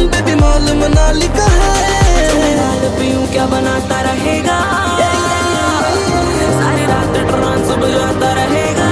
Baby mall Manali का है। लाल पीऊं क्या बनाता रहेगा, सारी रात ट्रांस बजाता रहेगा।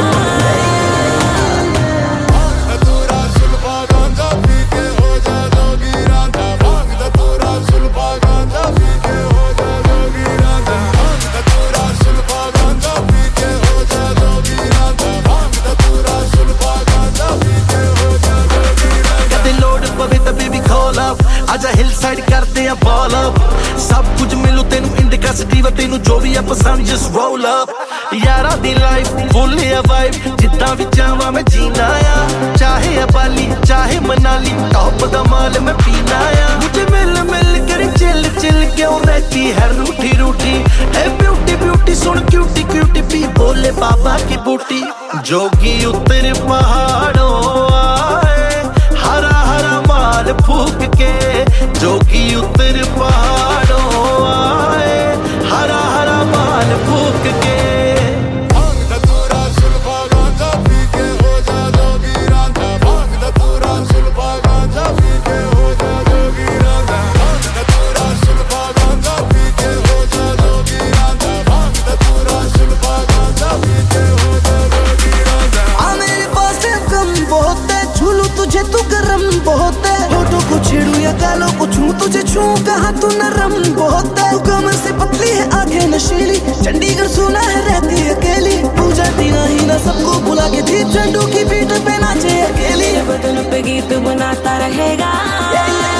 आजा हिल साइड करते हैं बॉल अप, सब कुछ मिलू तेनू इंडिका सिटी व तेनू जो भी है पसंद जस्ट रोल अप। यारा दी लाइफ फुल है वाइब, जिद्दां भी चाहवां मैं जीना आ, चाहे बाली चाहे मनाली टॉप दा माल मैं पीना आ। मुझे मिल मिल कर चिल चिल क्यों रहती है रूठी रूठी, ए ब्यूटी ब्यूटी सुन क्यूटी क्यूटी पी बोले बाबा की बूटी। जोगी उतर पहाड़ों आए हरा हरा माल फूक के, जोगी उतर पहाड़ों आए हरा हरा माल फूक के। तुझे तू गरम बहुत है, होठों को छेड़ू या गालों को छू, तुझे छू कहाँ तू नरम बहुत है। तू कमर से पतली है आंखें नशीली, चंडीगढ़ सुना है रहती अकेली, पूजा टीना ही ना सबको बुला के थी चंडू की पीठ पे नाचे अकेली। बदन पे गीत बनाता रहेगा।